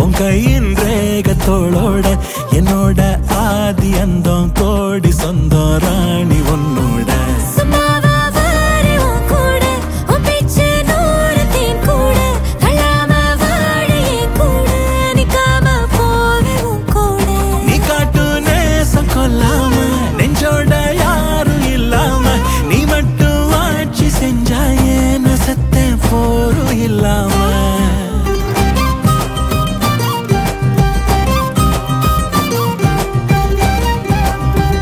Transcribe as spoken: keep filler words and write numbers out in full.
உன் கையின் ரேகத்தோளோட என்னோட ஆதி அந்தம் கோடி சொந்தம் ராணி உன்னோட நீ காட்டு நேசம் கொல்லாம நெஞ்சோட யாரும் இல்லாம நீ மட்டும் ஆட்சி செஞ்சாயே நான் செத்தேன் போரும் இல்லாம